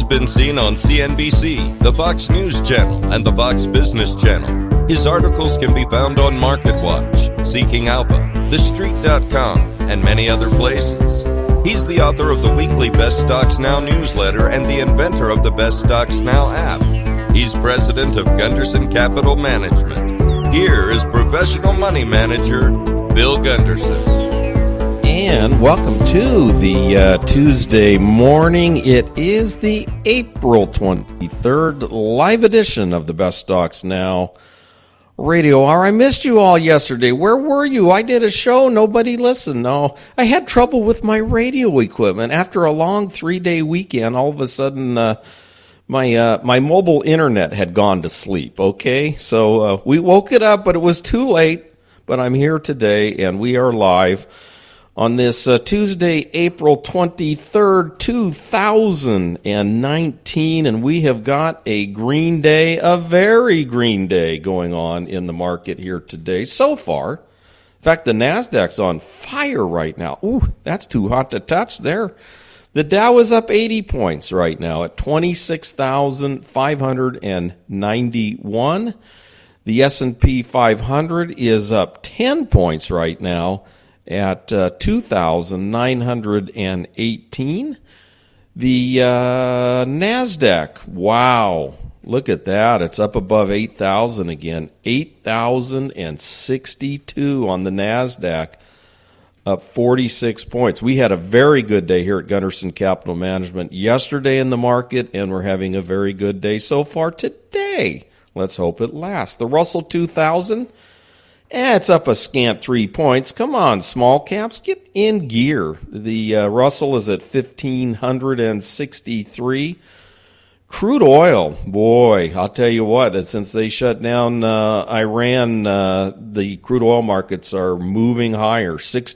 been seen on CNBC, the Fox News Channel, and the Fox Business Channel. His articles can be found on MarketWatch, Seeking Alpha, TheStreet.com, and many other places. He's the author of the weekly Best Stocks Now newsletter and the inventor of the Best Stocks Now app. He's president of Gunderson Capital Management. Here is professional money manager Bill Gunderson. And welcome to the Tuesday morning. It is the April 23rd live edition of the Best Stocks Now radio hour. I missed you all yesterday. Where were you? I did a show. Nobody listened. No, I had trouble with my radio equipment. After a long 3-day weekend, all of a sudden my mobile internet had gone to sleep. Okay, so we woke it up, but it was too late. But I'm here today, and we are live on this Tuesday, April 23rd, 2019, and we have got a green day, a very green day going on in the market here today so far. In fact, the NASDAQ's on fire right now. Ooh, that's too hot to touch there. The Dow is up 80 points right now at 26,591. The S&P 500 is up 10 points right now at 2,918. The NASDAQ, wow, look at that. It's up above 8,000 again. 8,062 on the NASDAQ, up 46 points. We had a very good day here at Gunderson Capital Management yesterday in the market, and we're having a very good day so far today. Let's hope it lasts. The Russell 2000, it's up a scant 3 points. Come on, small caps, get in gear. The Russell is at 1,563. Crude oil, boy, I'll tell you what, since they shut down Iran, the crude oil markets are moving higher,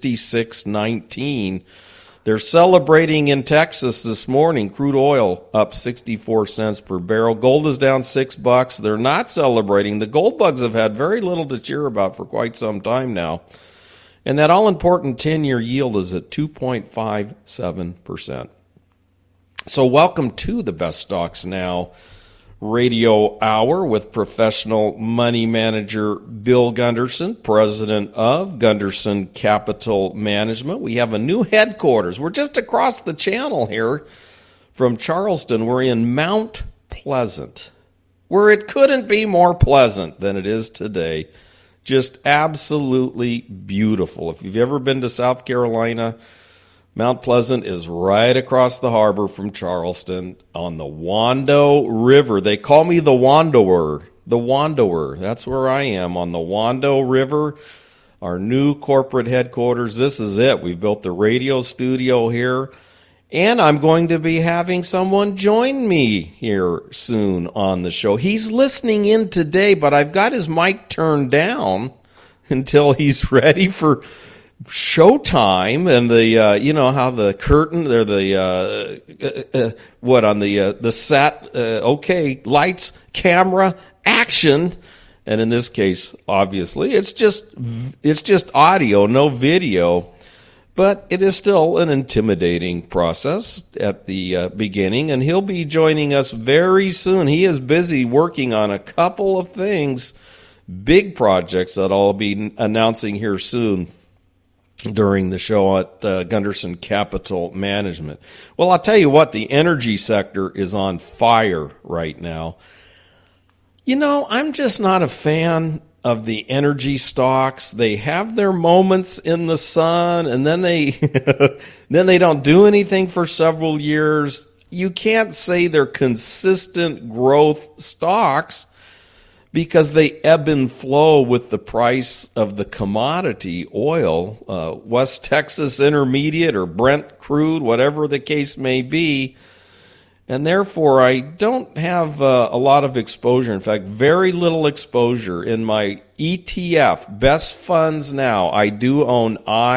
66.19. They're celebrating in Texas this morning. Crude oil up 64 cents per barrel. Gold is down $6. They're not celebrating. The gold bugs have had very little to cheer about for quite some time now. And that all-important 10-year yield is at 2.57%. So welcome to the Best Stocks Now radio hour with professional money manager Bill Gunderson, president of Gunderson Capital Management. We have a new headquarters. We're just across the channel here from Charleston. We're in Mount Pleasant, where it couldn't be more pleasant than it is today. Just absolutely beautiful. If you've ever been to South Carolina, Mount Pleasant is right across the harbor from Charleston on the Wando River. They call me the Wandoer. The Wandoer. That's where I am, on the Wando River, our new corporate headquarters. This is it. We've built the radio studio here, and I'm going to be having someone join me here soon on the show. He's listening in today, but I've got his mic turned down until he's ready for showtime, and the you know how the curtain, they're the on the set, okay, lights, camera, action, and in this case, obviously, it's just audio, no video, but it is still an intimidating process at the beginning, and he'll be joining us very soon. He is busy working on a couple of things, big projects that I'll be announcing here soon during the show at Gunderson Capital Management. Well, I'll tell you what, the energy sector is on fire right now. You know, I'm just not a fan of the energy stocks. They have their moments in the sun, and then they then they don't do anything for several years. You can't say they're consistent growth stocks, because they ebb and flow with the price of the commodity oil, West Texas Intermediate or Brent crude, whatever the case may be. And therefore, I don't have a lot of exposure. In fact, very little exposure in my ETF, Best Funds Now. I do own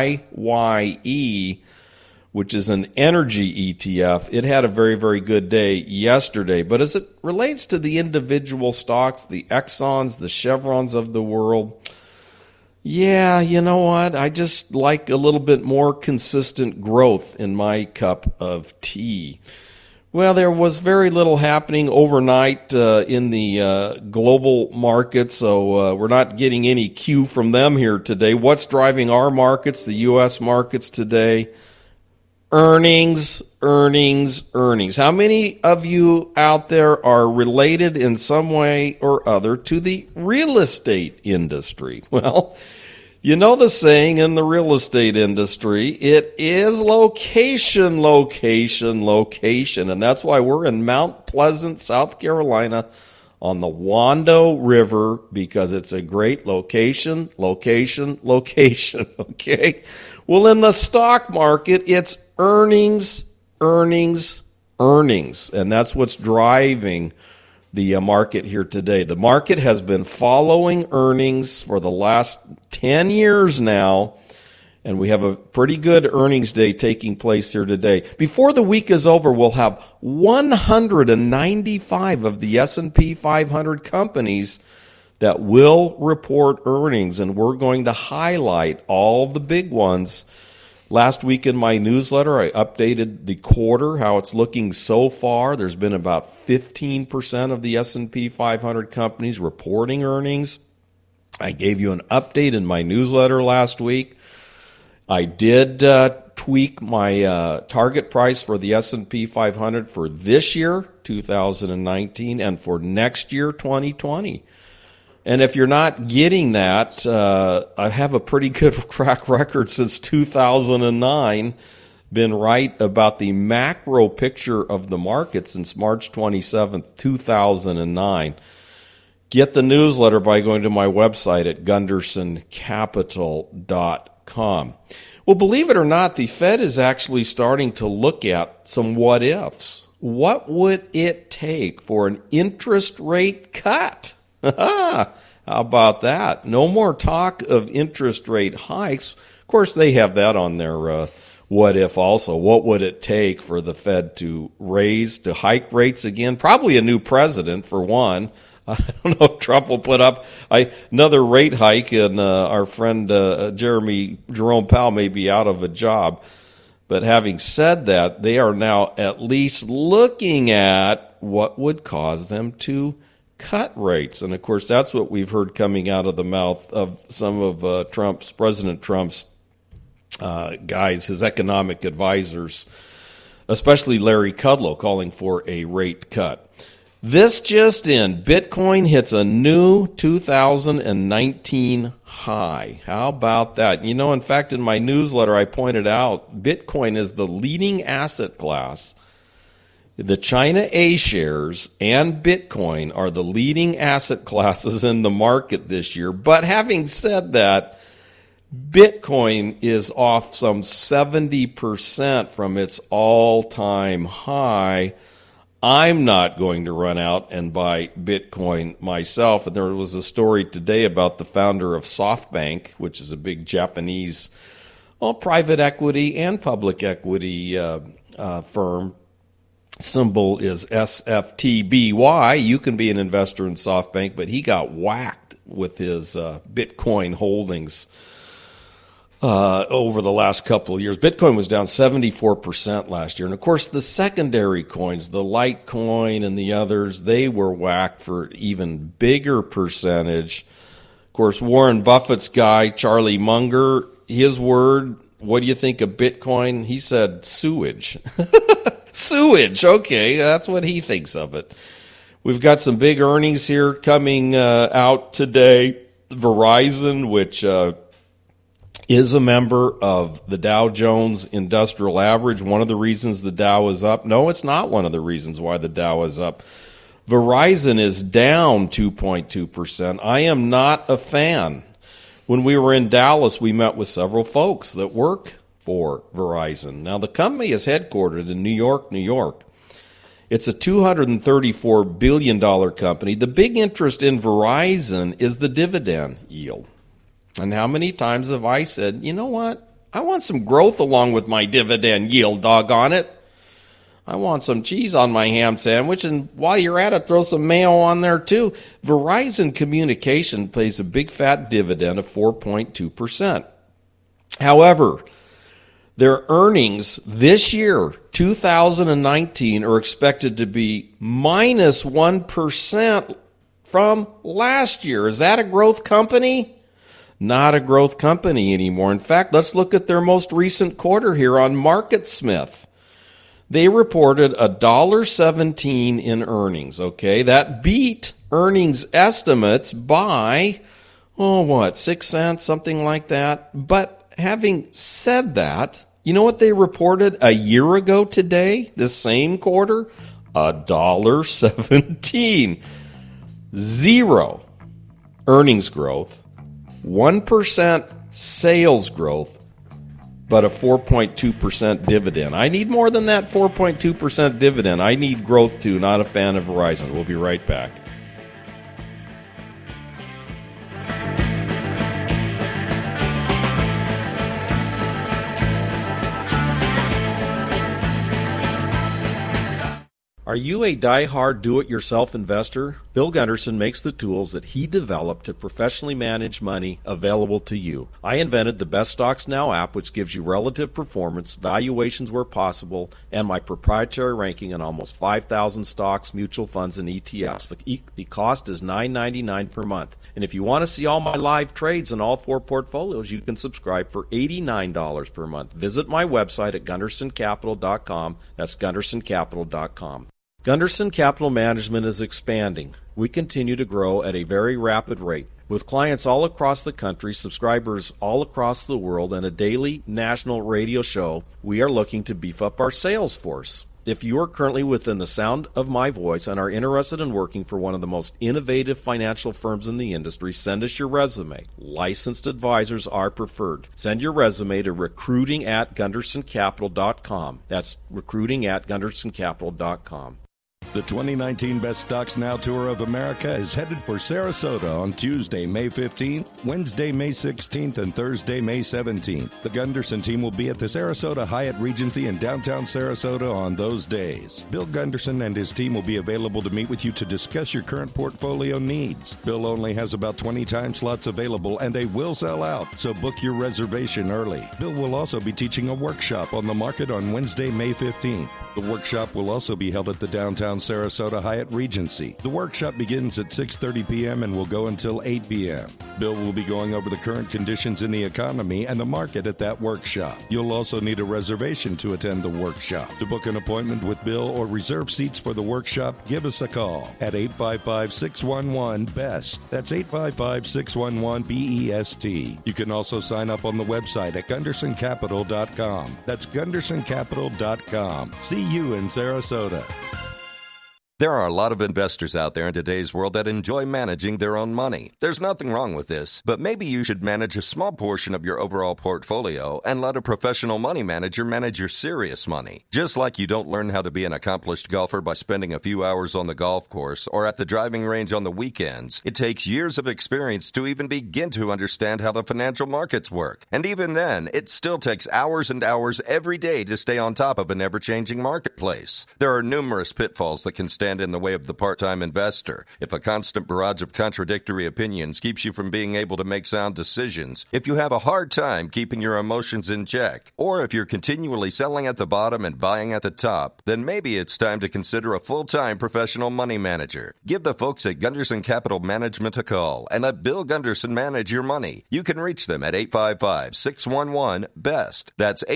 IYE, which is an energy ETF. It had a very, very good day yesterday. But as it relates to the individual stocks, the Exxons, the Chevrons of the world, yeah, you know what? I just like a little bit more consistent growth in my cup of tea. Well, there was very little happening overnight in the global markets, so we're not getting any cue from them here today. What's driving our markets, the U.S. markets today? Earnings, earnings, earnings. How many of you out there are related in some way or other to the real estate industry? Well, you know the saying in the real estate industry, it is location, location, location. And that's why we're in Mount Pleasant, South Carolina on the Wando River, because it's a great location, location, location, okay? Well, in the stock market, it's earnings, earnings, earnings. And that's what's driving the market here today. The market has been following earnings for the last 10 years now, and we have a pretty good earnings day taking place here today. Before the week is over, we'll have 195 of the S&P 500 companies that will report earnings, and we're going to highlight all the big ones. Last week in my newsletter, I updated the quarter, how it's looking so far. There's been about 15% of the S&P 500 companies reporting earnings. I gave you an update in my newsletter last week. I did tweak my target price for the S&P 500 for this year, 2019, and for next year, 2020. And if you're not getting that, I have a pretty good track record since 2009. Been right about the macro picture of the market since March 27th, 2009. Get the newsletter by going to my website at gundersoncapital.com. Well, believe it or not, the Fed is actually starting to look at some what ifs. What would it take for an interest rate cut? How about that? No more talk of interest rate hikes. Of course, they have that on their what if also. What would it take for the Fed to hike rates again? Probably a new president, for one. I don't know if Trump will put up another rate hike, and our friend Jerome Powell may be out of a job. But having said that, they are now at least looking at what would cause them to cut rates. And of course, that's what we've heard coming out of the mouth of some of President Trump's guys, his economic advisors, especially Larry Kudlow, calling for a rate cut. This just in, Bitcoin hits a new 2019 high. How about that? You know, in fact, in my newsletter, I pointed out Bitcoin is the leading asset class. The China A shares and Bitcoin are the leading asset classes in the market this year. But having said that, Bitcoin is off some 70% from its all-time high. I'm not going to run out and buy Bitcoin myself. And there was a story today about the founder of SoftBank, which is a big Japanese private equity and public equity firm. Symbol is SFTBY. You can be an investor in SoftBank, but he got whacked with his Bitcoin holdings over the last couple of years. Bitcoin was down 74% last year. And, of course, the secondary coins, the Litecoin and the others, they were whacked for even bigger percentage. Of course, Warren Buffett's guy, Charlie Munger, his word, what do you think of Bitcoin? He said sewage. Sewage, okay, that's what he thinks of it. We've got some big earnings here coming out today. Verizon, which is a member of the Dow Jones Industrial Average. One of the reasons the Dow is up. No, it's not one of the reasons why the Dow is up. Verizon is down 2.2%. I am not a fan. When we were in Dallas, we met with several folks that work for Verizon. Now, the company is headquartered in New York, New York. It's a $234 billion company. The big interest in Verizon is the dividend yield. And how many times have I said, you know what? I want some growth along with my dividend yield, doggone it. I want some cheese on my ham sandwich, and while you're at it, throw some mayo on there too. Verizon Communication pays a big fat dividend of 4.2%. However, Their earnings this year, 2019, are expected to be minus 1% from last year. Is that a growth company? Not a growth company anymore. In fact, let's look at their most recent quarter here on MarketSmith. They reported $1.17 in earnings, okay? That beat earnings estimates by, 6 cents, something like that. But having said that, you know what they reported a year ago today, this same quarter? $1.17. 0 earnings growth, 1% sales growth, but a 4.2% dividend. I need more than that 4.2% dividend. I need growth too, not a fan of Verizon. We'll be right back. Are you a die-hard do-it-yourself investor? Bill Gunderson makes the tools that he developed to professionally manage money available to you. I invented the Best Stocks Now app, which gives you relative performance, valuations where possible, and my proprietary ranking on almost 5,000 stocks, mutual funds, and ETFs. The cost is $9.99 per month. And if you want to see all my live trades in all 4 portfolios, you can subscribe for $89 per month. Visit my website at GundersonCapital.com. That's GundersonCapital.com. Gunderson Capital Management is expanding. We continue to grow at a very rapid rate. With clients all across the country, subscribers all across the world, and a daily national radio show, we are looking to beef up our sales force. If you are currently within the sound of my voice and are interested in working for one of the most innovative financial firms in the industry, send us your resume. Licensed advisors are preferred. Send your resume to recruiting@GundersonCapital.com. That's recruiting@GundersonCapital.com. The 2019 Best Stocks Now Tour of America is headed for Sarasota on Tuesday, May 15th, Wednesday, May 16th, and Thursday, May 17th. The Gunderson team will be at the Sarasota Hyatt Regency in downtown Sarasota on those days. Bill Gunderson and his team will be available to meet with you to discuss your current portfolio needs. Bill only has about 20 time slots available, and they will sell out, so book your reservation early. Bill will also be teaching a workshop on the market on Wednesday, May 15th. The workshop will also be held at the downtown Sarasota Hyatt Regency. The workshop begins at 6:30 p.m. and will go until 8 p.m. Bill will be going over the current conditions in the economy and the market at that workshop. You'll also need a reservation to attend the workshop. To book an appointment with Bill or reserve seats for the workshop, give us a call at 855-611-BEST. That's 855-611-BEST. You can also sign up on the website at GundersonCapital.com. That's GundersonCapital.com. See you in Sarasota. There are a lot of investors out there in today's world that enjoy managing their own money. There's nothing wrong with this, but maybe you should manage a small portion of your overall portfolio and let a professional money manager manage your serious money. Just like you don't learn how to be an accomplished golfer by spending a few hours on the golf course or at the driving range on the weekends, it takes years of experience to even begin to understand how the financial markets work. And even then, it still takes hours and hours every day to stay on top of an ever-changing marketplace. There are numerous pitfalls that can stand in the way of the part-time investor. If a constant barrage of contradictory opinions keeps you from being able to make sound decisions, if you have a hard time keeping your emotions in check, or if you're continually selling at the bottom and buying at the top, then maybe it's time to consider a full-time professional money manager. Give the folks at Gunderson Capital Management a call and let Bill Gunderson manage your money. You can reach them at 855-611-BEST. That's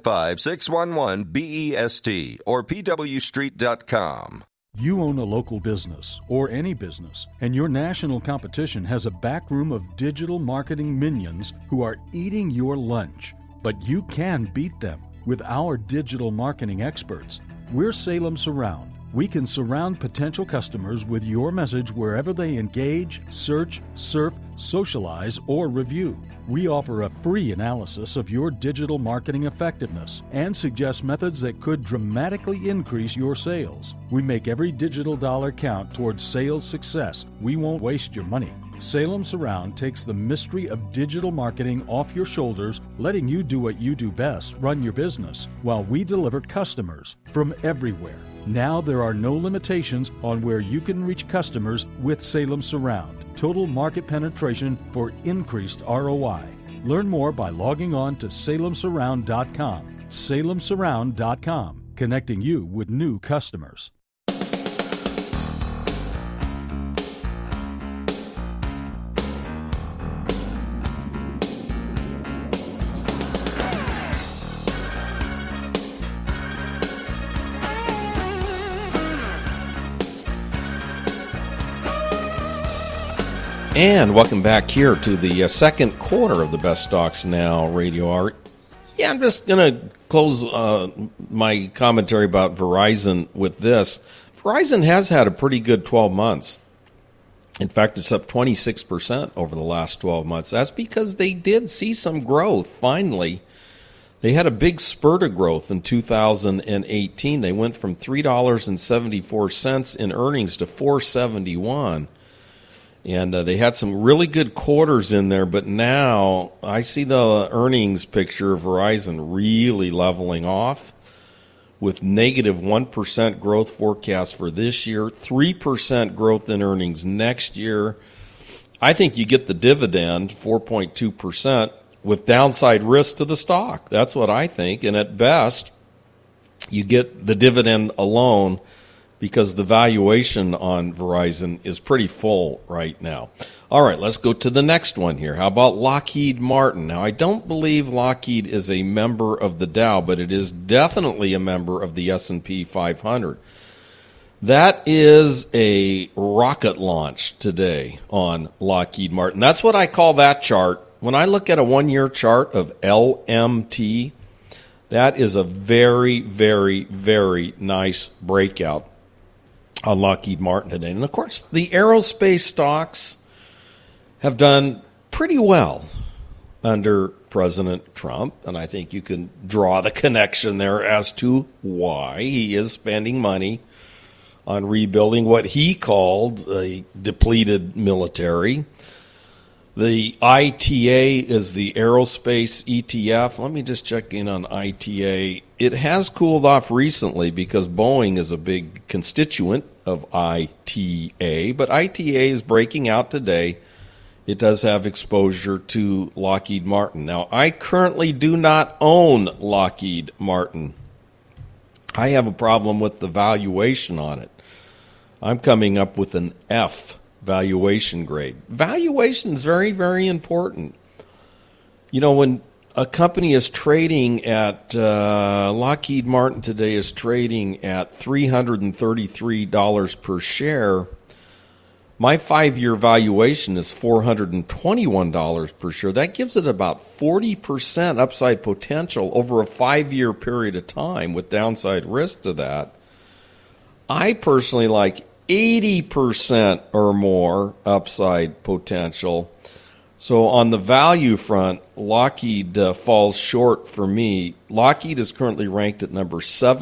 855-611-BEST or pwstreet.com. You own a local business, or any business, and your national competition has a backroom of digital marketing minions who are eating your lunch. But you can beat them with our digital marketing experts. We're Salem Surround. We can surround potential customers with your message wherever they engage, search, surf, socialize, or review. We offer a free analysis of your digital marketing effectiveness and suggest methods that could dramatically increase your sales. We make every digital dollar count towards sales success. We won't waste your money. Salem Surround takes the mystery of digital marketing off your shoulders, letting you do what you do best, run your business, while we deliver customers from everywhere. Now there are no limitations on where you can reach customers with Salem Surround. Total market penetration for increased ROI. Learn more by logging on to salemsurround.com. That's SalemSurround.com, connecting you with new customers. And welcome back here to the second quarter of the Best Stocks Now radio hour. Yeah, I'm just going to close my commentary about Verizon with this. Verizon has had a pretty good 12 months. In fact, it's up 26% over the last 12 months. That's because they did see some growth, finally. They had a big spurt of growth in 2018. They went from $3.74 in earnings to $4.71. And they had some really good quarters in there, but now I see the earnings picture of Verizon really leveling off with negative 1% growth forecast for this year, 3% growth in earnings next year. I think you get the dividend, 4.2%, with downside risk to the stock. That's what I think. And at best, you get the dividend alone, because the valuation on Verizon is pretty full right now. All right, let's go to the next one here. How about Lockheed Martin? Now, I don't believe Lockheed is a member of the Dow, but it is definitely a member of the S&P 500. That is a rocket launch today on Lockheed Martin. That's what I call that chart. When I look at a one-year chart of LMT, that is a very, very, very nice breakout on Lockheed Martin today. And, of course, the aerospace stocks have done pretty well under President Trump, and I think you can draw the connection there as to why he is spending money on rebuilding what he called a depleted military. The ITA is the aerospace ETF. Let me just check in on ITA. It has cooled off recently because Boeing is a big constituent of ITA, but ITA is breaking out today. It does have exposure to Lockheed Martin. Now, I currently do not own Lockheed Martin. I have a problem with the valuation on it. I'm coming up with an F valuation grade. Valuation is very, very important. You know, when a company is trading at, Lockheed Martin today is trading at $333 per share. My 5-year valuation is $421 per share. That gives it about 40% upside potential over a 5-year period of time with downside risk to that. I personally like 80% or more upside potential. So on the value front, Lockheed falls short for me. Lockheed is currently ranked at number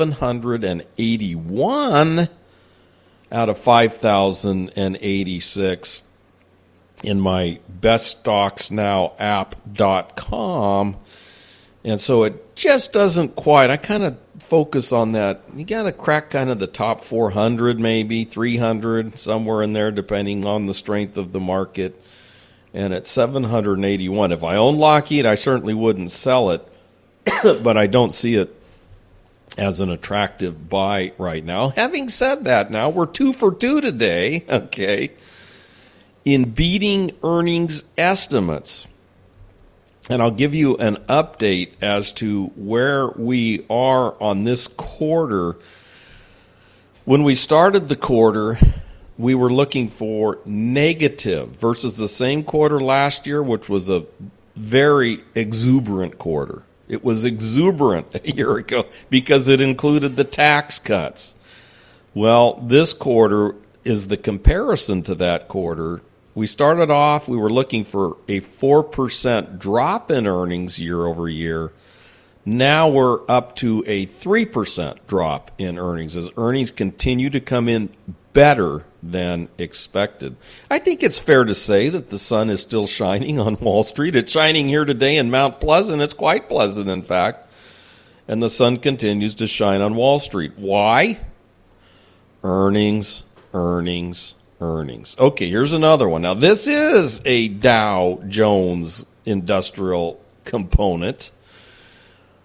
781 out of 5,086 in my beststocksnowapp.com. And so it just doesn't quite, I kind of focus on that. You got to crack kind of the top 400, maybe 300, somewhere in there, depending on the strength of the market. And at 781, if I own Lockheed, I certainly wouldn't sell it, but I don't see it as an attractive buy right now. Having said that, now we're 2 for 2 today, okay, in beating earnings estimates. And I'll give you an update as to where we are on this quarter. When we started the quarter, we were looking for negative versus the same quarter last year, which was a very exuberant quarter. It was exuberant a year ago because it included the tax cuts. Well, this quarter is the comparison to that quarter. We started off, we were looking for a 4% drop in earnings year over year. Now we're up to a 3% drop in earnings as earnings continue to come in better than expected. I think it's fair to say that the sun is still shining on Wall Street. It's shining here today in Mount Pleasant. It's quite pleasant, in fact. And the sun continues to shine on Wall Street. Why? Earnings, earnings, earnings. Okay, here's another one. Now, this is a Dow Jones industrial component.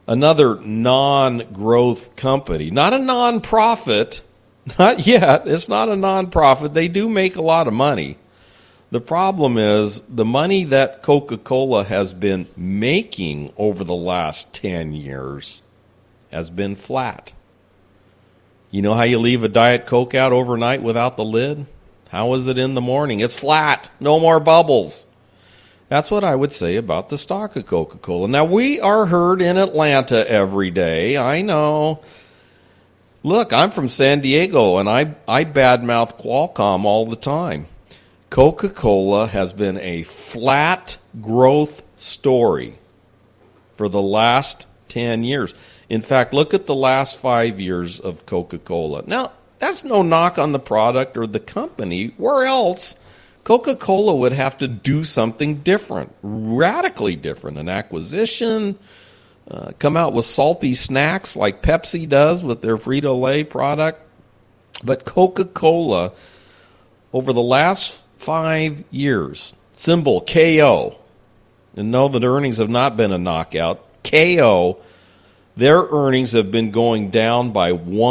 another non-growth company, not a non-profit, not yet. It's not a non-profit. They do make a lot of money. The problem is the money that Coca-Cola has been making over the last 10 years has been flat. You know how you leave a Diet Coke out overnight without the lid? How is it in the morning? It's flat. No more bubbles. That's what I would say about the stock of Coca-Cola. Now, we are heard in Atlanta every day. I know. Look, I'm from San Diego, and I badmouth Qualcomm all the time. Coca-Cola has been a flat growth story for the last 10 years. In fact, look at the last 5 years of Coca-Cola. Now, that's no knock on the product or the company. Where else Coca-Cola would have to do something different, radically different, an acquisition, come out with salty snacks like Pepsi does with their Frito-Lay product. But Coca-Cola, over the last 5 years, symbol KO, and know that earnings have not been a knockout, KO, their earnings have been going down by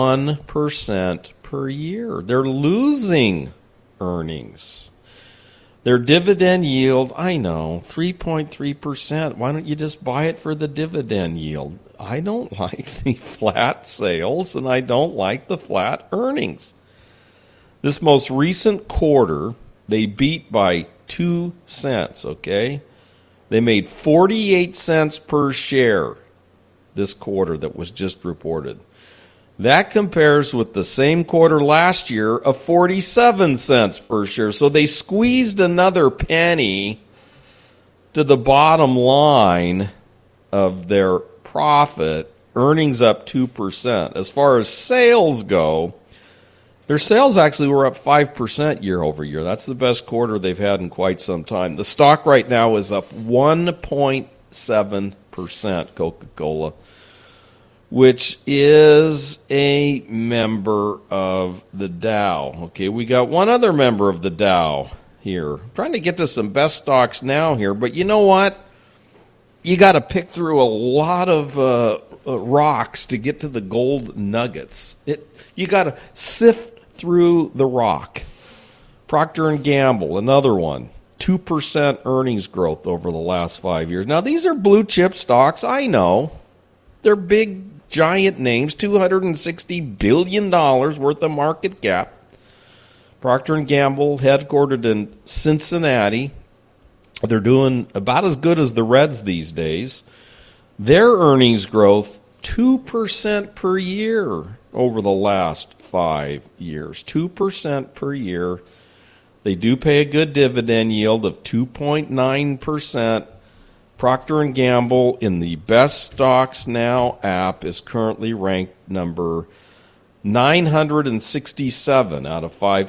1% per year. They're losing earnings. Their dividend yield, I know, 3.3%. Why don't you just buy it for the dividend yield? I don't like the flat sales, and I don't like the flat earnings. This most recent quarter, they beat by 2 cents, okay? They made 48 cents per share this quarter that was just reported. That compares with the same quarter last year of 47 cents per share. So they squeezed another penny to the bottom line of their profit, earnings up 2%. As far as sales go, their sales actually were up 5% year over year. That's the best quarter they've had in quite some time. The stock right now is up 1.7%, Coca-Cola, which is a member of the Dow. Okay, we got one other member of the Dow here. I'm trying to get to some best stocks now here, but you know what? You got to pick through a lot of rocks to get to the gold nuggets. You got to sift through the rock. Procter & Gamble, another one. 2% earnings growth over the last 5 years. Now, these are blue chip stocks, I know. They're big, giant names, $260 billion worth of market cap. Procter & Gamble, headquartered in Cincinnati. They're doing about as good as the Reds these days. Their earnings growth, 2% per year over the last 5 years. 2% per year. They do pay a good dividend yield of 2.9%. Procter & Gamble in the Best Stocks Now app is currently ranked number 967 out of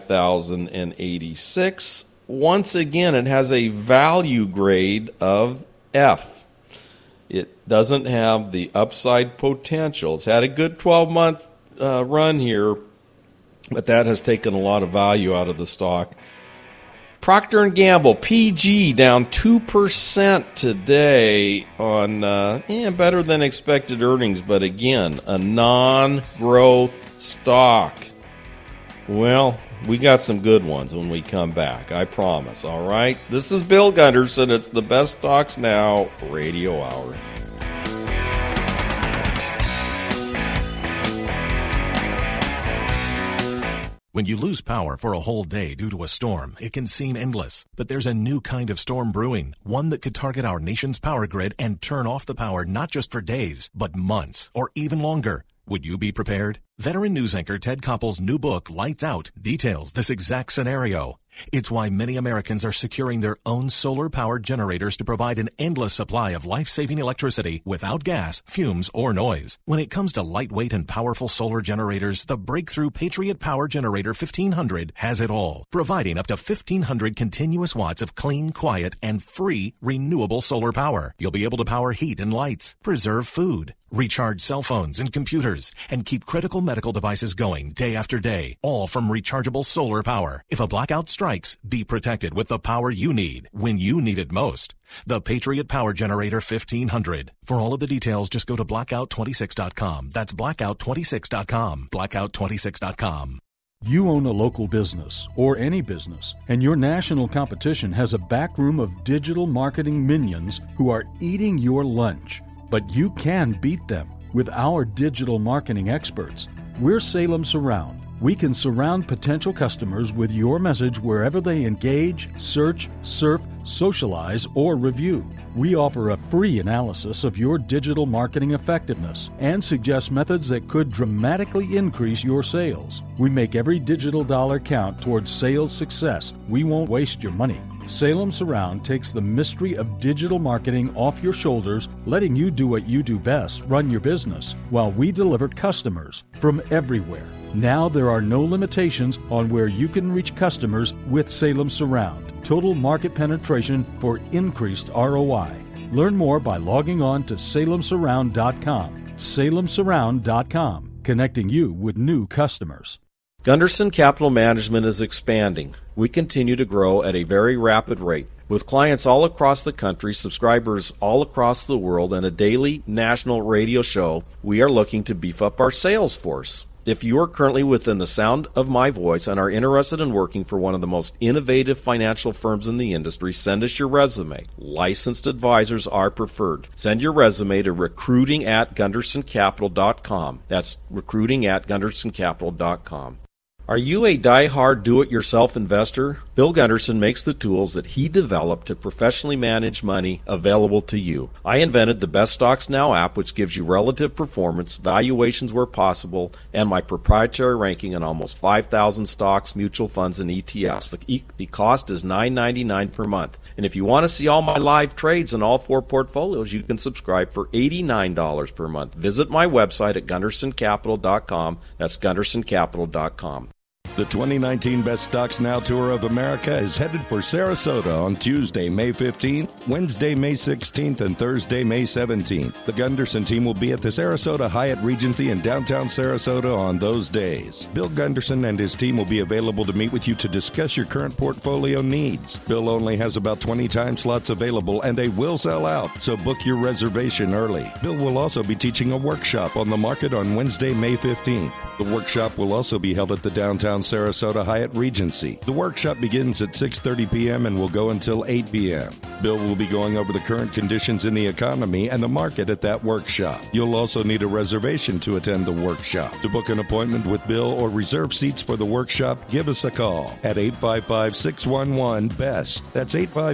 5,086. Once again, it has a value grade of F. It doesn't have the upside potential. It's had a good 12-month run here, but that has taken a lot of value out of the stock. Procter & Gamble, PG, down 2% today on better than expected earnings, but again, a non-growth stock. Well, we got some good ones when we come back, I promise, all right? This is Bill Gunderson. It's the Best Stocks Now Radio Hour. When you lose power for a whole day due to a storm, it can seem endless. But there's a new kind of storm brewing, one that could target our nation's power grid and turn off the power not just for days, but months or even longer. Would you be prepared? Veteran news anchor Ted Koppel's new book, Lights Out, details this exact scenario. It's why many Americans are securing their own solar-powered generators to provide an endless supply of life-saving electricity without gas, fumes, or noise. When it comes to lightweight and powerful solar generators, the breakthrough Patriot Power Generator 1500 has it all, providing up to 1,500 continuous watts of clean, quiet, and free renewable solar power. You'll be able to power heat and lights, preserve food, recharge cell phones and computers, and keep critical medical devices going day after day, all from rechargeable solar power. If a blackout strikes, be protected with the power you need when you need it most. The Patriot Power Generator 1500. For all of the details, just go to blackout26.com. That's blackout26.com. Blackout26.com. You own a local business, or any business, and your national competition has a backroom of digital marketing minions who are eating your lunch. But you can beat them with our digital marketing experts. We're Salem Surround. We can surround potential customers with your message wherever they engage, search, surf, socialize, or review. We offer a free analysis of your digital marketing effectiveness and suggest methods that could dramatically increase your sales. We make every digital dollar count towards sales success. We won't waste your money. Salem Surround takes the mystery of digital marketing off your shoulders, letting you do what you do best, run your business, while we deliver customers from everywhere. Now there are no limitations on where you can reach customers with Salem Surround. Total market penetration for increased ROI. Learn more by logging on to salemsurround.com. salemsurround.com, connecting you with new customers. Gunderson Capital Management is expanding. We continue to grow at a very rapid rate. With clients all across the country, subscribers all across the world, and a daily national radio show, we are looking to beef up our sales force. If you are currently within the sound of my voice and are interested in working for one of the most innovative financial firms in the industry, send us your resume. Licensed advisors are preferred. Send your resume to recruiting@gundersoncapital.com. That's recruiting@gundersoncapital.com. Are you a die-hard do-it-yourself investor? Bill Gunderson makes the tools that he developed to professionally manage money available to you. I invented the Best Stocks Now app, which gives you relative performance, valuations where possible, and my proprietary ranking on almost 5,000 stocks, mutual funds, and ETFs. The cost is $9.99 per month. And if you want to see all my live trades in all 4 portfolios, you can subscribe for $89 per month. Visit my website at gundersoncapital.com. That's gundersoncapital.com. The 2019 Best Stocks Now Tour of America is headed for Sarasota on Tuesday, May 15th, Wednesday, May 16th, and Thursday, May 17th. The Gunderson team will be at the Sarasota Hyatt Regency in downtown Sarasota on those days. Bill Gunderson and his team will be available to meet with you to discuss your current portfolio needs. Bill only has about 20 time slots available, and they will sell out, so book your reservation early. Bill will also be teaching a workshop on the market on Wednesday, May 15th. The workshop will also be held at the downtown Sarasota Hyatt Regency. The workshop begins at 6:30 p.m. and will go until 8 p.m. Bill will be going over the current conditions in the economy and the market at that workshop. You'll also need a reservation to attend the workshop. To book an appointment with Bill or reserve seats for the workshop, give us a call at 855-611-BEST. That's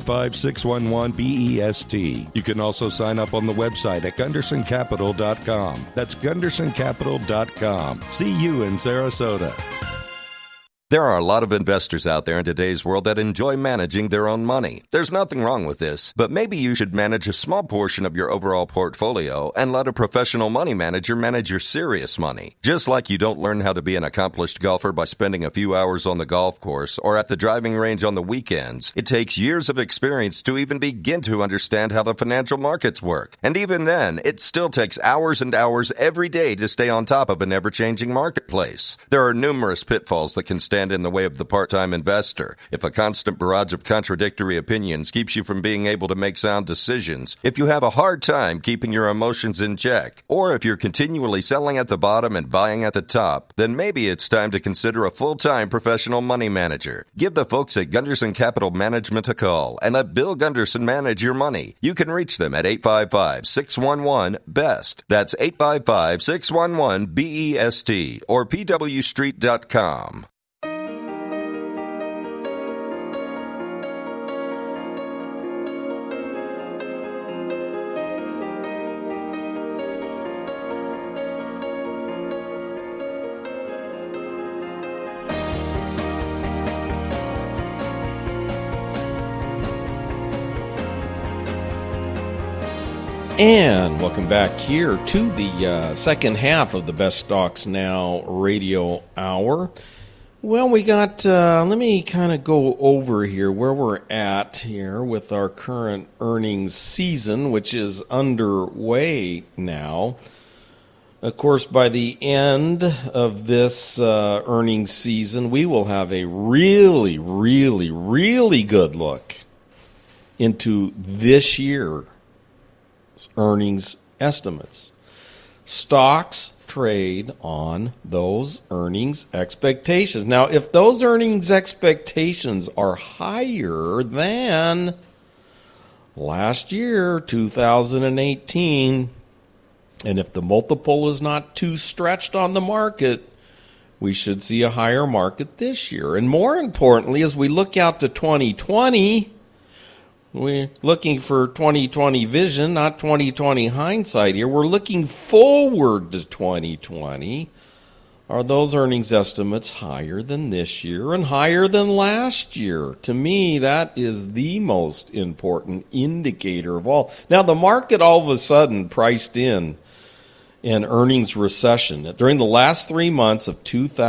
855-611-BEST. You can also sign up on the website at GundersonCapital.com. That's GundersonCapital.com. See you in Sarasota. There are a lot of investors out there in today's world that enjoy managing their own money. There's nothing wrong with this, but maybe you should manage a small portion of your overall portfolio and let a professional money manager manage your serious money. Just like you don't learn how to be an accomplished golfer by spending a few hours on the golf course or at the driving range on the weekends, it takes years of experience to even begin to understand how the financial markets work. And even then, it still takes hours and hours every day to stay on top of an ever-changing marketplace. There are numerous pitfalls that can stand in the way of the part-time investor. If a constant barrage of contradictory opinions keeps you from being able to make sound decisions, if you have a hard time keeping your emotions in check, or if you're continually selling at the bottom and buying at the top, then maybe it's time to consider a full-time professional money manager. Give the folks at Gunderson Capital Management a call and let Bill Gunderson manage your money. You can reach them at 855-611-BEST. That's 855-611-BEST or pwstreet.com. And welcome back here to the second half of the Best Stocks Now radio hour. Well, we got, let me kind of go over here where we're at here with our current earnings season, which is underway now. Of course, by the end of this earnings season, we will have a really, really, really good look into this year's earnings estimates. Stocks trade on those earnings expectations. Now, if those earnings expectations are higher than last year, 2018, and if the multiple is not too stretched on the market, we should see a higher market this year. And more importantly, as we look out to 2020, we're looking for 2020 vision, not 2020 hindsight here. We're looking forward to 2020. Are those earnings estimates higher than this year and higher than last year? To me, that is the most important indicator of all. Now, the market all of a sudden priced in an earnings recession. During the last 3 months of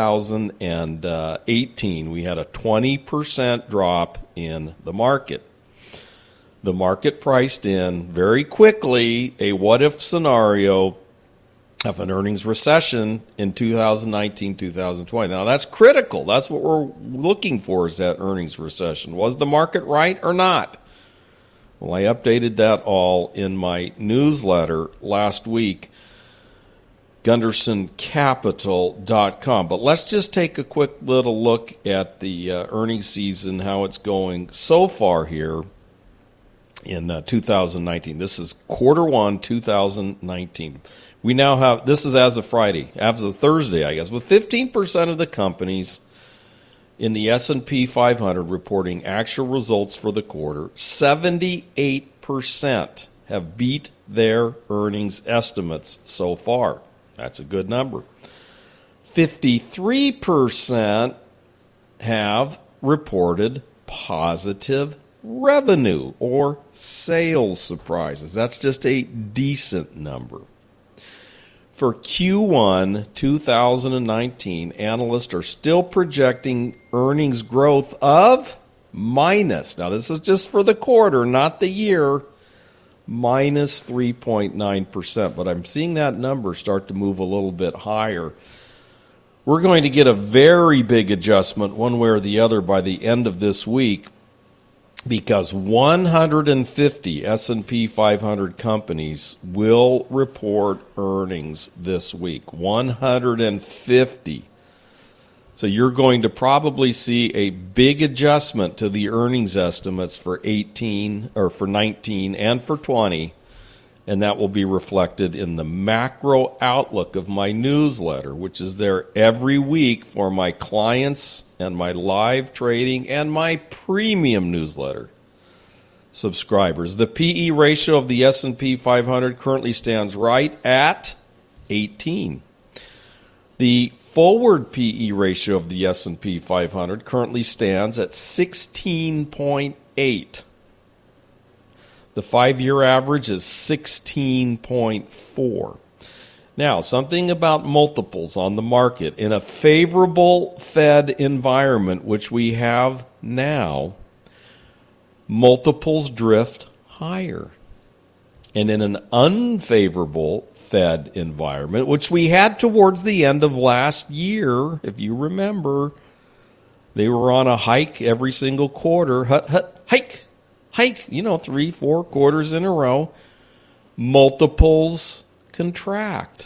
2018, we had a 20% drop in the market. The market priced in very quickly a what-if scenario of an earnings recession in 2019, 2020. Now, that's critical. That's what we're looking for, is that earnings recession. Was the market right or not? Well, I updated that all in my newsletter last week, GundersonCapital.com. But let's just take a quick little look at the earnings season, how it's going so far here in 2019. This is quarter one, 2019. We now have, this is as of Friday, as of Thursday, I guess, with 15% of the companies in the S&P 500 reporting actual results for the quarter. 78% have beat their earnings estimates so far. That's a good number. 53% have reported positive revenue or sales surprises. That's just a decent number. For Q1 2019, analysts are still projecting earnings growth of minus. Now, this is just for the quarter, not the year. Minus 3.9%. But I'm seeing that number start to move a little bit higher. We're going to get a very big adjustment one way or the other by the end of this week, because 150 S&P 500 companies will report earnings this week. 150. So you're going to probably see a big adjustment to the earnings estimates for 18 or for 19 and for 20, and that will be reflected in the macro outlook of my newsletter, which is there every week for my clients and my live trading and my premium newsletter subscribers. The PE ratio of the S&P 500 currently stands right at 18. The forward PE ratio of the S&P 500 currently stands at 16.8. The 5-year average is 16.4. Now, something about multiples on the market. In a favorable Fed environment, which we have now, multiples drift higher. And in an unfavorable Fed environment, which we had towards the end of last year, if you remember, they were on a hike every single quarter. Hike, 3-4 quarters in a row. Multiples contract.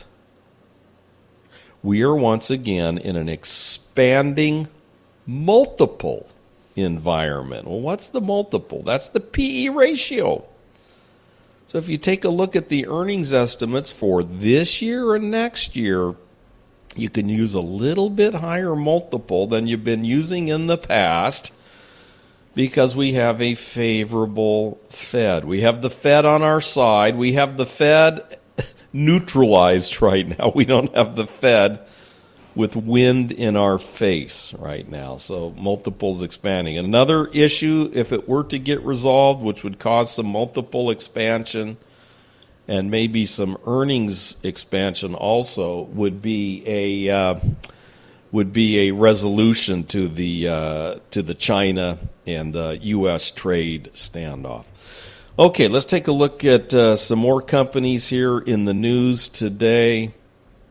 We are once again in an expanding multiple environment. Well, what's the multiple? That's the PE ratio. So if you take a look at the earnings estimates for this year and next year, you can use a little bit higher multiple than you've been using in the past because we have a favorable Fed. We have the Fed on our side. We have the Fed neutralized right now. We don't have the Fed with wind in our face right now. So multiples expanding. Another issue, if it were to get resolved, which would cause some multiple expansion and maybe some earnings expansion also, would be a resolution to the China and U.S. trade standoff. Okay, let's take a look at some more companies here in the news today.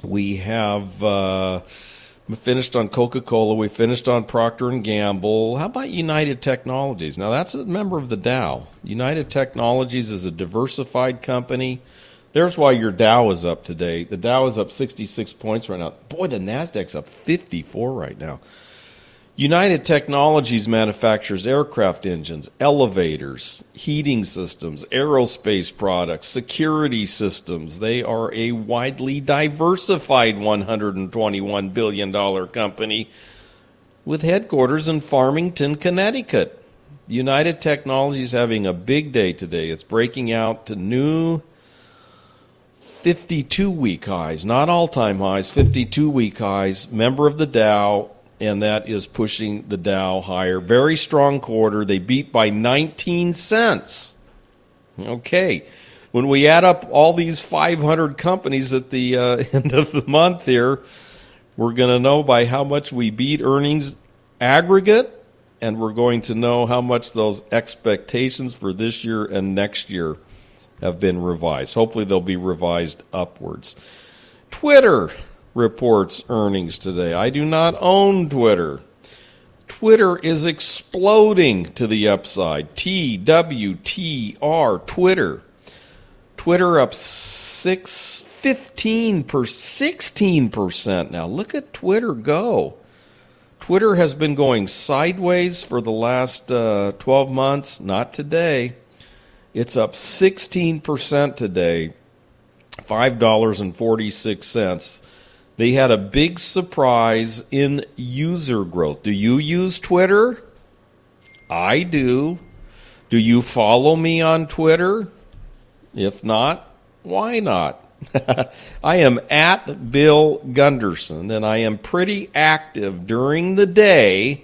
We have finished on Coca-Cola. We finished on Procter & Gamble. How about United Technologies? Now, that's a member of the Dow. United Technologies is a diversified company. There's why your Dow is up today. The Dow is up 66 points right now. Boy, the Nasdaq's up 54 right now. United Technologies manufactures aircraft engines, elevators, heating systems, aerospace products, security systems. They are a widely diversified $121 billion company with headquarters in Farmington, Connecticut. United Technologies having a big day today. It's breaking out to new 52-week highs, not all-time highs, 52-week highs, member of the Dow, and that is pushing the Dow higher. Very strong quarter. They beat by 19 cents. Okay. When we add up all these 500 companies at the end of the month here, we're going to know by how much we beat earnings aggregate, and we're going to know how much those expectations for this year and next year have been revised. Hopefully they'll be revised upwards. Twitter reports earnings today. I do not own Twitter. Twitter is exploding to the upside. TWTR, Twitter. Twitter up 16% now. Look at Twitter go. Twitter has been going sideways for the last 12 months. Not today. It's up 16% today, $5.46. They had a big surprise in user growth. Do you use Twitter? I do. Do you follow me on Twitter? If not, why not? I am at Bill Gunderson, and I am pretty active during the day.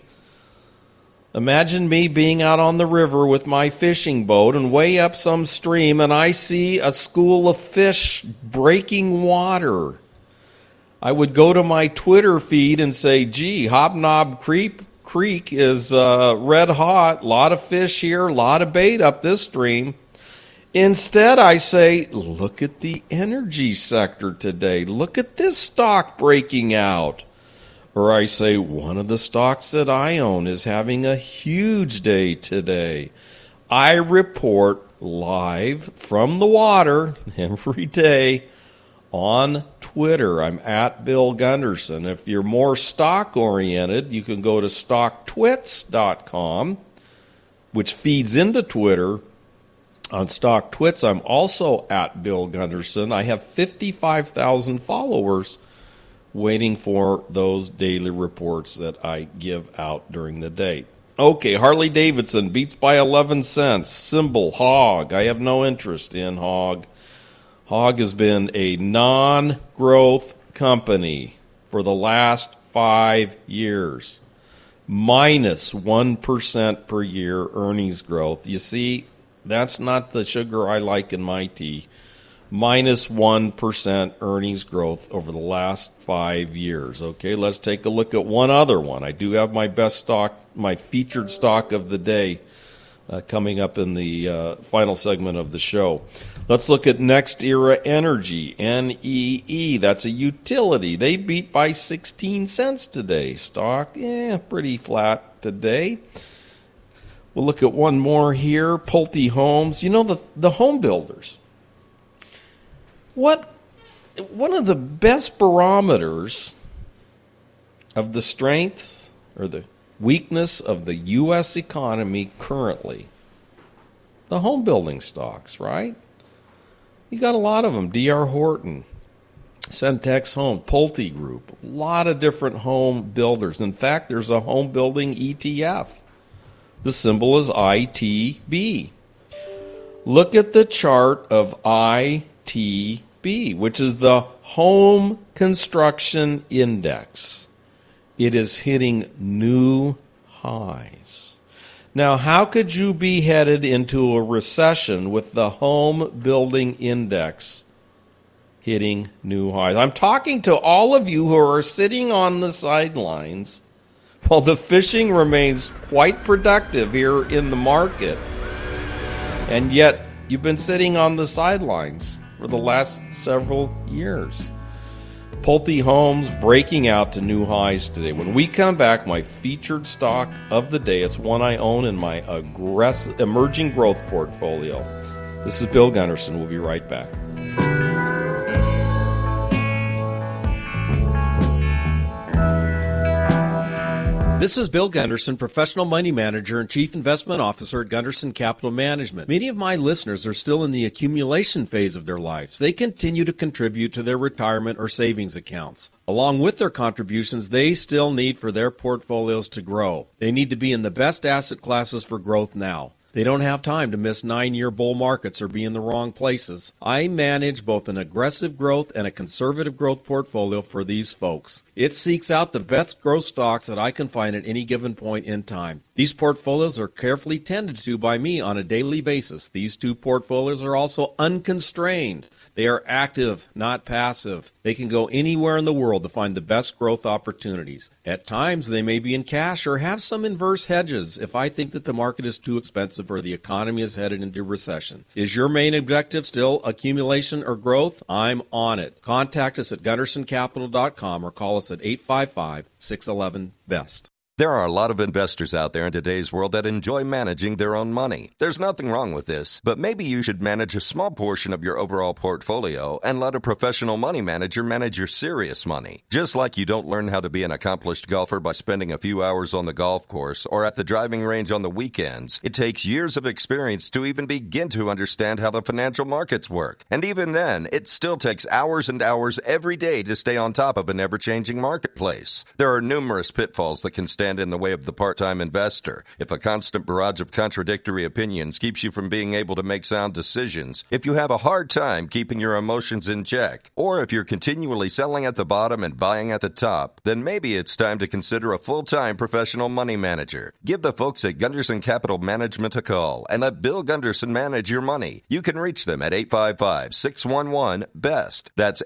Imagine me being out on the river with my fishing boat and way up some stream, and I see a school of fish breaking water. I would go to my Twitter feed and say, gee, Hobnob Creek is red hot, a lot of fish here, a lot of bait up this stream. Instead, I say, look at the energy sector today. Look at this stock breaking out. Or I say, one of the stocks that I own is having a huge day today. I report live from the water every day on Twitter. I'm at Bill Gunderson. If you're more stock-oriented, you can go to StockTwits.com, which feeds into Twitter. On StockTwits, I'm also at Bill Gunderson. I have 55,000 followers waiting for those daily reports that I give out during the day. Okay, Harley-Davidson beats by 11 cents. Symbol, HOG. I have no interest in HOG. HOG has been a non-growth company for the last 5 years. Minus 1% per year earnings growth. You see, that's not the sugar I like in my tea. Minus 1% earnings growth over the last 5 years. Okay, let's take a look at one other one. I do have my best stock, my featured stock of the day coming up in the final segment of the show. Let's look at Next Era Energy, NEE. That's a utility. They beat by 16 cents today. Stock, pretty flat today. We'll look at one more here, Pulte Homes. You know, the home builders. One of the best barometers of the strength or the weakness of the U.S. economy currently, the home building stocks, right? You got a lot of them. D.R. Horton, Centex Home, Pulte Group, a lot of different home builders. In fact, there's a home building ETF. The symbol is ITB. Look at the chart of ITB, which is the Home Construction Index. It is hitting new highs. Now, how could you be headed into a recession with the Home Building Index hitting new highs? I'm talking to all of you who are sitting on the sidelines while the fishing remains quite productive here in the market. And yet, you've been sitting on the sidelines for the last several years. Pulte Homes breaking out to new highs today. When we come back, my featured stock of the day, it's one I own in my aggressive emerging growth portfolio. This is Bill Gunderson. We'll be right back. This is Bill Gunderson, professional money manager and chief investment officer at Gunderson Capital Management. Many of my listeners are still in the accumulation phase of their lives. They continue to contribute to their retirement or savings accounts. Along with their contributions, they still need for their portfolios to grow. They need to be in the best asset classes for growth now. They don't have time to miss 9-year bull markets or be in the wrong places. I manage both an aggressive growth and a conservative growth portfolio for these folks. It seeks out the best growth stocks that I can find at any given point in time. These portfolios are carefully tended to by me on a daily basis. These two portfolios are also unconstrained. They are active, not passive. They can go anywhere in the world to find the best growth opportunities. At times, they may be in cash or have some inverse hedges if I think that the market is too expensive or the economy is headed into recession. Is your main objective still accumulation or growth? I'm on it. Contact us at GundersonCapital.com or call us at 855-611-BEST. There are a lot of investors out there in today's world that enjoy managing their own money. There's nothing wrong with this, but maybe you should manage a small portion of your overall portfolio and let a professional money manager manage your serious money. Just like you don't learn how to be an accomplished golfer by spending a few hours on the golf course or at the driving range on the weekends, it takes years of experience to even begin to understand how the financial markets work. And even then, it still takes hours and hours every day to stay on top of an ever-changing marketplace. There are numerous pitfalls that can stand in the way of the part-time investor. If a constant barrage of contradictory opinions keeps you from being able to make sound decisions, if you have a hard time keeping your emotions in check, or if you're continually selling at the bottom and buying at the top, then maybe it's time to consider a full-time professional money manager. Give the folks at Gunderson Capital Management a call and let Bill Gunderson manage your money. You can reach them at 855-611-BEST. That's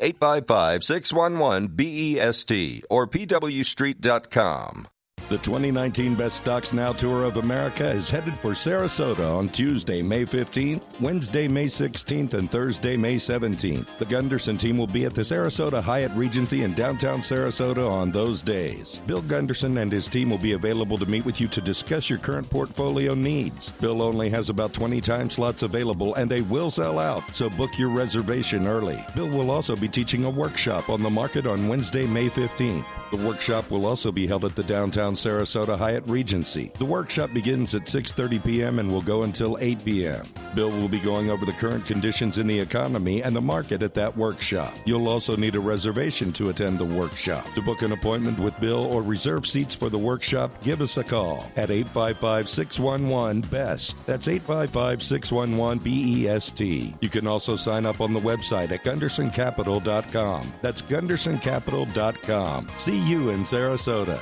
855-611-BEST or pwstreet.com. The 2019 Best Stocks Now Tour of America is headed for Sarasota on Tuesday, May 15th, Wednesday, May 16th, and Thursday, May 17th. The Gunderson team will be at the Sarasota Hyatt Regency in downtown Sarasota on those days. Bill Gunderson and his team will be available to meet with you to discuss your current portfolio needs. Bill only has about 20 time slots available, and they will sell out, so book your reservation early. Bill will also be teaching a workshop on the market on Wednesday, May 15th. The workshop will also be held at the downtown Sarasota Hyatt Regency. The workshop begins at 6:30 p.m. and will go until 8 p.m. Bill will be going over the current conditions in the economy and the market at that workshop. You'll also need a reservation to attend the workshop. To book an appointment with Bill or reserve seats for the workshop, give us a call at 855-611-BEST. That's 855-611-BEST. You can also sign up on the website at GundersonCapital.com. That's GundersonCapital.com. See you in Sarasota.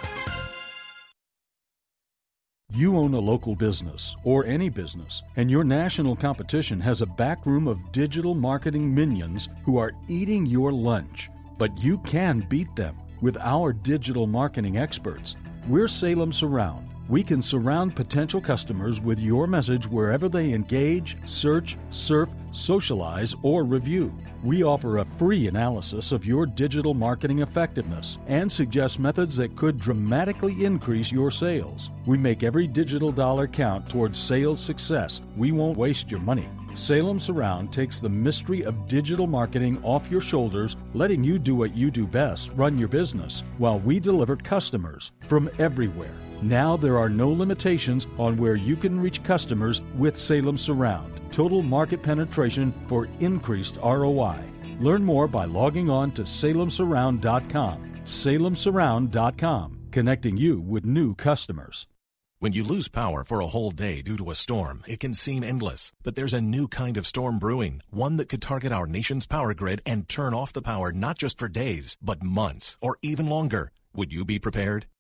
You own a local business, or any business, and your national competition has a backroom of digital marketing minions who are eating your lunch. But you can beat them with our digital marketing experts. We're Salem Surround. We can surround potential customers with your message wherever they engage, search, surf, socialize, or review. We offer a free analysis of your digital marketing effectiveness and suggest methods that could dramatically increase your sales. We make every digital dollar count towards sales success. We won't waste your money. Salem Surround takes the mystery of digital marketing off your shoulders, letting you do what you do best, run your business, while we deliver customers from everywhere. Now there are no limitations on where you can reach customers with Salem Surround. Total market penetration for increased ROI. Learn more by logging on to SalemSurround.com. SalemSurround.com, connecting you with new customers. When you lose power for a whole day due to a storm, it can seem endless. But there's a new kind of storm brewing, one that could target our nation's power grid and turn off the power not just for days, but months or even longer. Would you be prepared?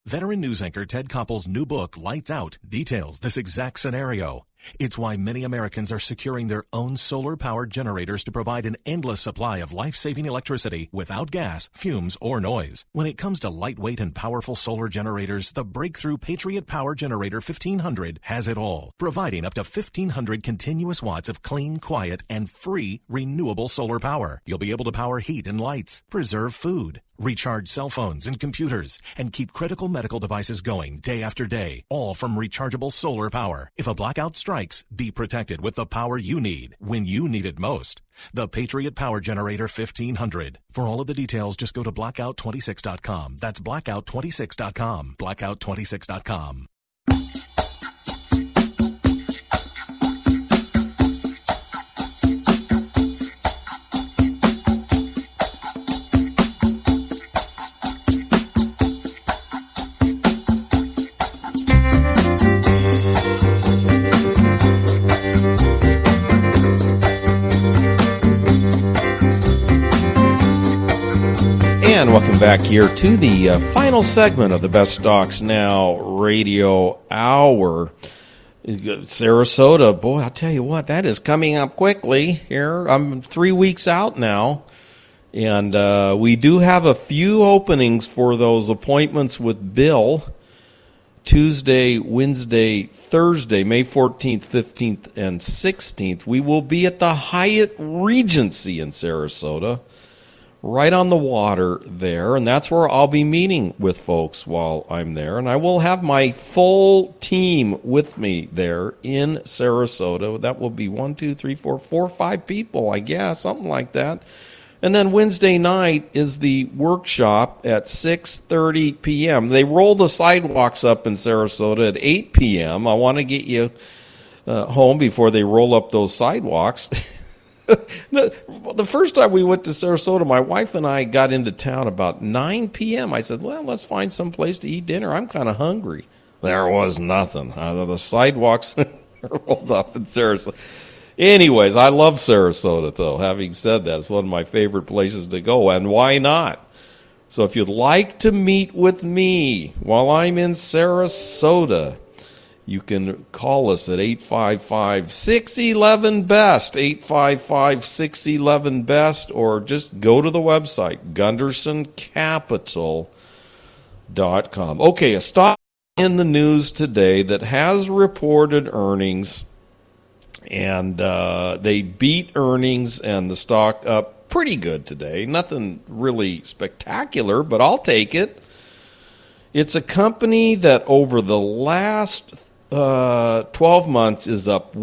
Veteran news anchor Ted Koppel's new book, Lights Out, details this exact scenario. It's why many Americans are securing their own solar-powered generators to provide an endless supply of life-saving electricity without gas, fumes, or noise. When it comes to lightweight and powerful solar generators, the breakthrough Patriot Power Generator 1500 has it all, providing up to 1,500 continuous watts of clean, quiet, and free renewable solar power. You'll be able to power heat and lights, preserve food, recharge cell phones and computers, and keep critical medical devices going day after day, all from rechargeable solar power. If a blackout strikes, be protected with the power you need when you need it most. The Patriot Power Generator 1500. For all of the details, just go to blackout26.com. That's blackout26.com. Blackout26.com. And welcome back here to the final segment of the Best Stocks Now Radio Hour. Sarasota, boy, I'll tell you what, that is coming up quickly here. I'm 3 weeks out now, and we do have a few openings for those appointments with Bill. Tuesday, Wednesday, Thursday, May 14th, 15th, and 16th. We will be at the Hyatt Regency in Sarasota, right on the water there, and that's where I'll be meeting with folks while I'm there. And I will have my full team with me there in Sarasota. That will be 4 or 5 people, I guess, something like that. And then Wednesday night is the workshop at 6:30 p.m. They roll the sidewalks up in Sarasota at 8 p.m. I want to get you home before they roll up those sidewalks. The first time we went to Sarasota, my wife and I got into town about 9 p.m. I said, well, let's find some place to eat dinner. I'm kind of hungry. There was nothing. The sidewalks rolled up in Sarasota. Anyways, I love Sarasota, though. Having said that, it's one of my favorite places to go, and why not? So if you'd like to meet with me while I'm in Sarasota, you can call us at 855-611-BEST, 855-611-BEST, or just go to the website, GundersonCapital.com. Okay, a stock in the news today that has reported earnings, and they beat earnings, and the stock up pretty good today. Nothing really spectacular, but I'll take it. It's a company that over the last 12 months is up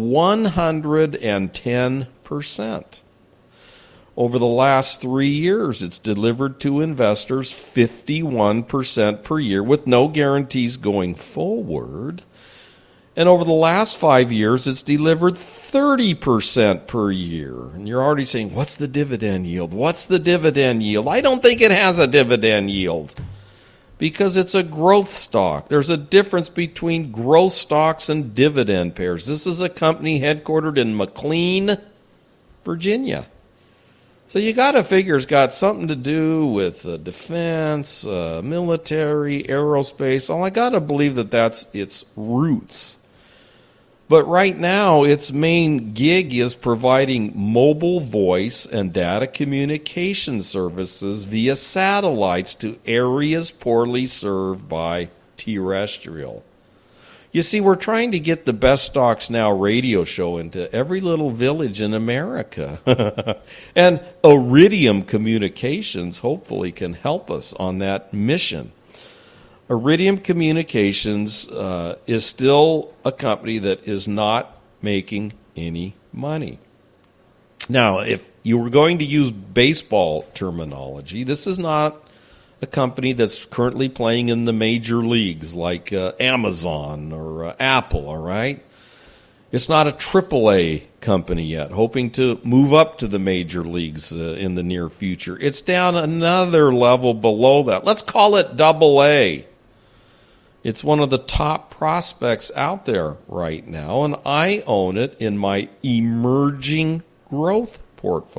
110%. Over the last 3 years, it's delivered to investors 51% per year with no guarantees going forward. And over the last 5 years, it's delivered 30% per year. And you're already saying, what's the dividend yield? What's the dividend yield? I don't think it has a dividend yield, because it's a growth stock. There's a difference between growth stocks and dividend payers. This is a company headquartered in McLean, Virginia. So you got to figure it's got something to do with defense, military, aerospace. Well, I got to believe that that's its roots. But right now, its main gig is providing mobile voice and data communication services via satellites to areas poorly served by terrestrial. You see, we're trying to get the Best Stocks Now radio show into every little village in America. And Iridium Communications hopefully can help us on that mission. Iridium Communications is still a company that is not making any money. Now, if you were going to use baseball terminology, this is not a company that's currently playing in the major leagues like Amazon or Apple, all right? It's not a AAA company yet, hoping to move up to the major leagues in the near future. It's down another level below that. Let's call it AA. It's one of the top prospects out there right now, and I own it in my emerging growth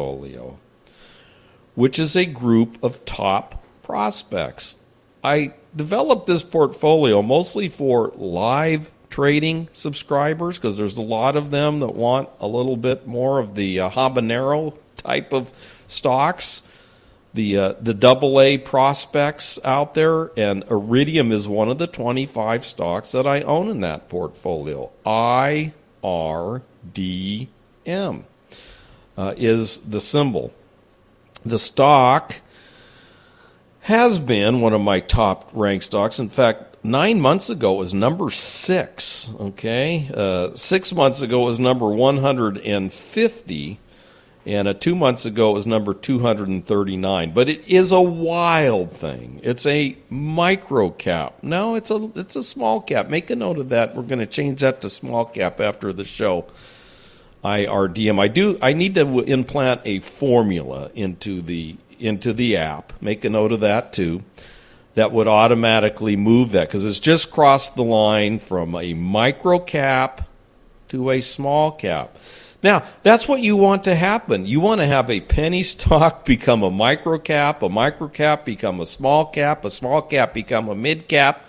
portfolio, which is a group of top prospects. I developed this portfolio mostly for live trading subscribers, because there's a lot of them that want a little bit more of the habanero type of stocks, the AA prospects out there, and Iridium is one of the 25 stocks that I own in that portfolio. IRDM is the symbol. The stock has been one of my top ranked stocks. In fact, 9 months ago it was number 6. Okay, 6 months ago it was number 150, and 2 months ago it was number 239. But it is a wild thing. It's a micro cap. No, it's a small cap. Make a note of that. We're going to change that to small cap after the show. IRDM. I need to implant a formula into the app. Make a note of that too. That would automatically move that, because it's just crossed the line from a micro cap to a small cap. Now, that's what you want to happen. You want to have a penny stock become a micro cap become a small cap become a mid cap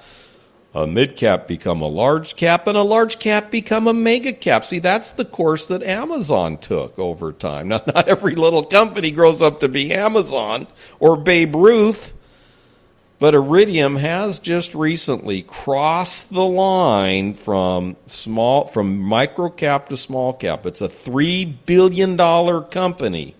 become a large cap, and a large cap become a mega cap. See, that's the course that Amazon took over time. Now, not every little company grows up to be Amazon or Babe Ruth, but Iridium has just recently crossed the line from micro cap to small cap. It's a $3 billion company.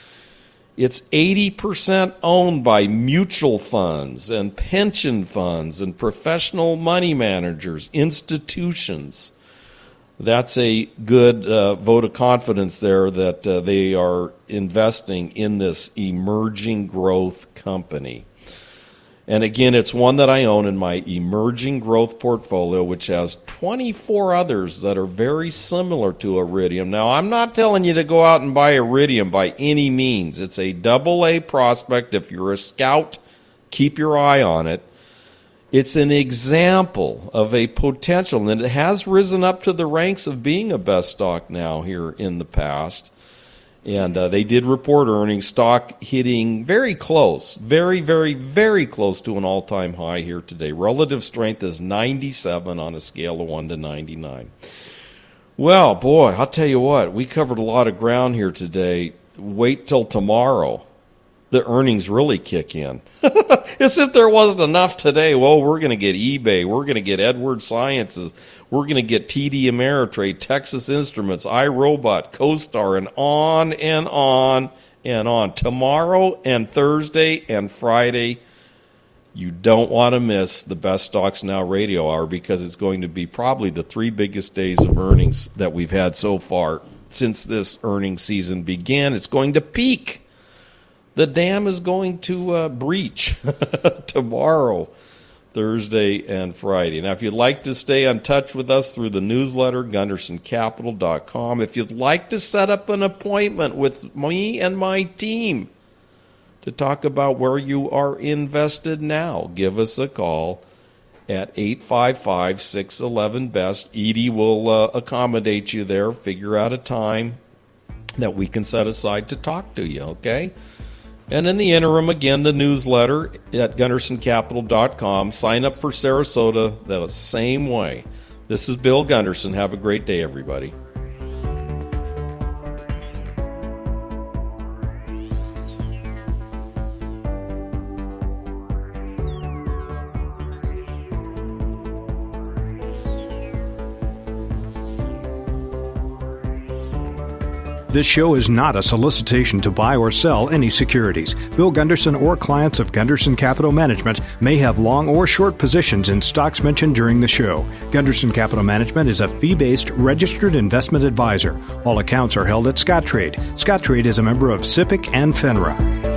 It's 80% owned by mutual funds and pension funds and professional money managers, institutions. That's a good vote of confidence there that they are investing in this emerging growth company. And again, it's one that I own in my emerging growth portfolio, which has 24 others that are very similar to Iridium. Now, I'm not telling you to go out and buy Iridium by any means. It's a AA prospect. If you're a scout, keep your eye on it. It's an example of a potential, and it has risen up to the ranks of being a best stock now here in the past. And they did report earnings, stock hitting very close, very, very, very close to an all-time high here today. Relative strength is 97 on a scale of 1 to 99. Well, boy, I'll tell you what, we covered a lot of ground here today. Wait till tomorrow. The earnings really kick in. As if there wasn't enough today. Well, we're going to get eBay. We're going to get Edward Sciences. We're going to get TD Ameritrade, Texas Instruments, iRobot, CoStar, and on and on and on. Tomorrow and Thursday and Friday, you don't want to miss the Best Stocks Now radio hour, because it's going to be probably the 3 biggest days of earnings that we've had so far since this earnings season began. It's going to peak. The dam is going to breach tomorrow, Thursday, and Friday. Now, if you'd like to stay in touch with us through the newsletter, GundersonCapital.com, if you'd like to set up an appointment with me and my team to talk about where you are invested now, give us a call at 855-611-BEST. Edie will accommodate you there, figure out a time that we can set aside to talk to you, okay? And in the interim, again, the newsletter at GundersonCapital.com. Sign up for Sarasota the same way. This is Bill Gunderson. Have a great day, everybody. This show is not a solicitation to buy or sell any securities. Bill Gunderson or clients of Gunderson Capital Management may have long or short positions in stocks mentioned during the show. Gunderson Capital Management is a fee-based registered investment advisor. All accounts are held at Scottrade. Scottrade is a member of SIPC and FINRA.